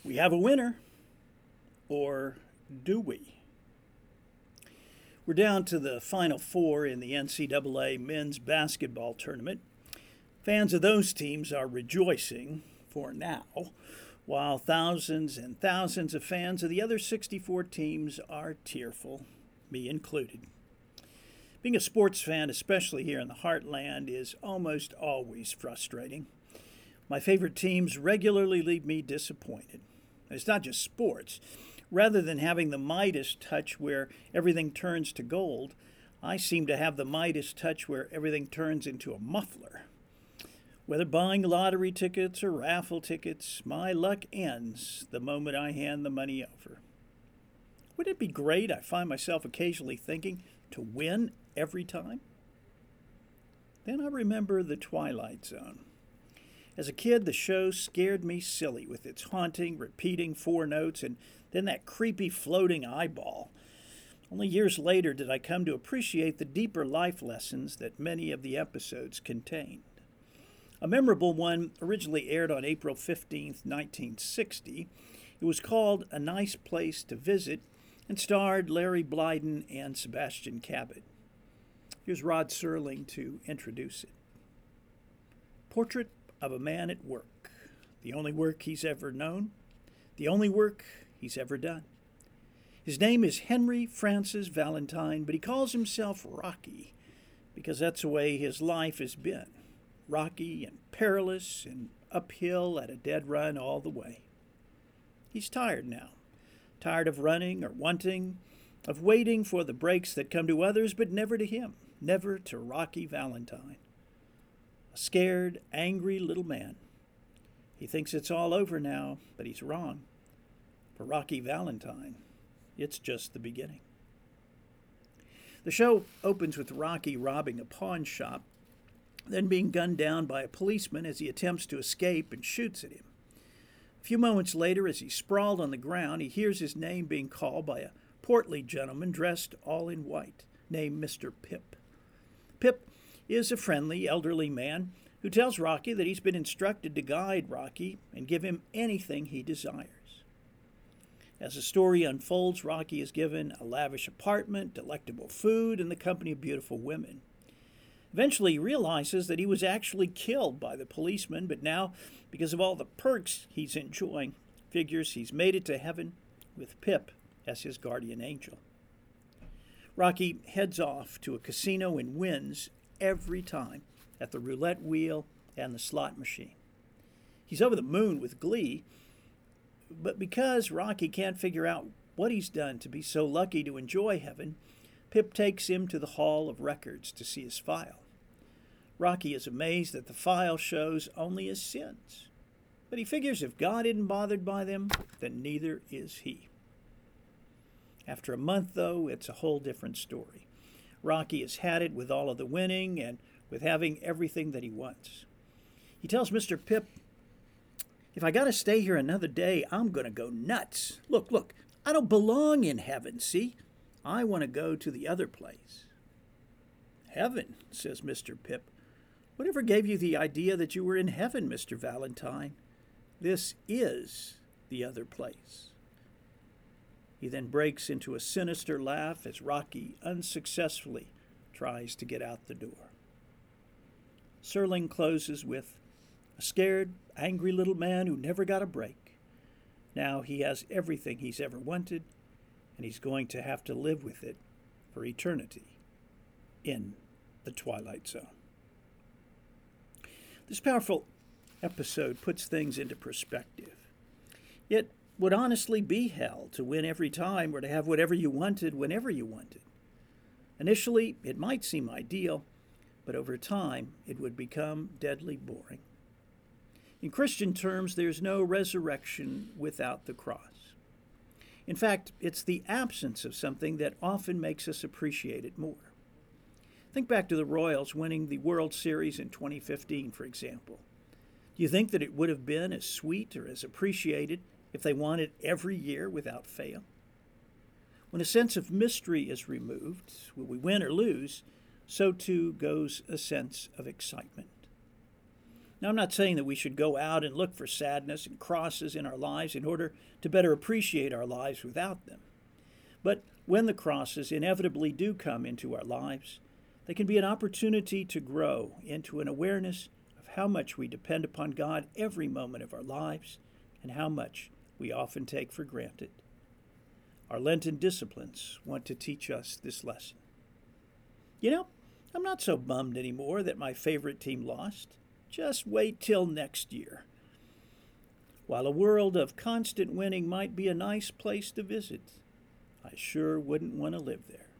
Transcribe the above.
We have a winner, or do we? We're down to the Final Four in the NCAA men's basketball tournament. Fans of those teams are rejoicing for now, while thousands and thousands of fans of the other 64 teams are tearful, me included. Being a sports fan, especially here in the heartland, is almost always frustrating. My favorite teams regularly leave me disappointed. It's not just sports. Rather than having the Midas touch where everything turns to gold, I seem to have the Midas touch where everything turns into a muffler. Whether buying lottery tickets or raffle tickets, my luck ends the moment I hand the money over. Wouldn't it be great, I find myself occasionally thinking, to win every time? Then I remember The Twilight Zone. As a kid, the show scared me silly with its haunting, repeating four notes, and then that creepy floating eyeball. Only years later did I come to appreciate the deeper life lessons that many of the episodes contained. A memorable one originally aired on April 15, 1960. It was called A Nice Place to Visit and starred Larry Blyden and Sebastian Cabot. Here's Rod Serling to introduce it. Portrait of a man at work. The only work he's ever known. The only work he's ever done. His name is Henry Francis Valentine, but he calls himself Rocky because that's the way his life has been. Rocky and perilous and uphill at a dead run all the way. He's tired now. Tired of running or wanting, of waiting for the breaks that come to others but never to him, never to Rocky Valentine. A scared, angry little man. He thinks it's all over now, but he's wrong. For Rocky Valentine, it's just the beginning. The show opens with Rocky robbing a pawn shop, then being gunned down by a policeman as he attempts to escape and shoots at him. A few moments later, as he's sprawled on the ground, he hears his name being called by a portly gentleman dressed all in white, named Mr. Pip. Pip is a friendly, elderly man who tells Rocky that he's been instructed to guide Rocky and give him anything he desires. As the story unfolds, Rocky is given a lavish apartment, delectable food, and the company of beautiful women. Eventually, he realizes that he was actually killed by the policeman, but now, because of all the perks he's enjoying, figures he's made it to heaven with Pip as his guardian angel. Rocky heads off to a casino and wins every time at the roulette wheel and the slot machine. He's over the moon with glee, but because Rocky can't figure out what he's done to be so lucky to enjoy heaven, Pip takes him to the Hall of Records to see his file. Rocky is amazed that the file shows only his sins, but he figures if God isn't bothered by them, then neither is he. After a month, though, it's a whole different story. Rocky has had it with all of the winning and with having everything that he wants. He tells Mr. Pip, "If I got to stay here another day, I'm going to go nuts. Look, I don't belong in heaven, see? I want to go to the other place." "Heaven," says Mr. Pip. "Whatever gave you the idea that you were in heaven, Mr. Valentine? This is the other place." He then breaks into a sinister laugh as Rocky unsuccessfully tries to get out the door. Serling closes with, "A scared, angry little man who never got a break. Now he has everything he's ever wanted, and he's going to have to live with it for eternity in the Twilight Zone." This powerful episode puts things into perspective. It would honestly be hell to win every time or to have whatever you wanted whenever you wanted. Initially, it might seem ideal, but over time, it would become deadly boring. In Christian terms, there's no resurrection without the cross. In fact, it's the absence of something that often makes us appreciate it more. Think back to the Royals winning the World Series in 2015, for example. Do you think that it would have been as sweet or as appreciated if they won it every year without fail? When a sense of mystery is removed, will we win or lose, so too goes a sense of excitement. Now, I'm not saying that we should go out and look for sadness and crosses in our lives in order to better appreciate our lives without them. But when the crosses inevitably do come into our lives, they can be an opportunity to grow into an awareness of how much we depend upon God every moment of our lives and how much we often take for granted. Our Lenten disciplines want to teach us this lesson. You know, I'm not so bummed anymore that my favorite team lost. Just wait till next year. While a world of constant winning might be a nice place to visit, I sure wouldn't want to live there.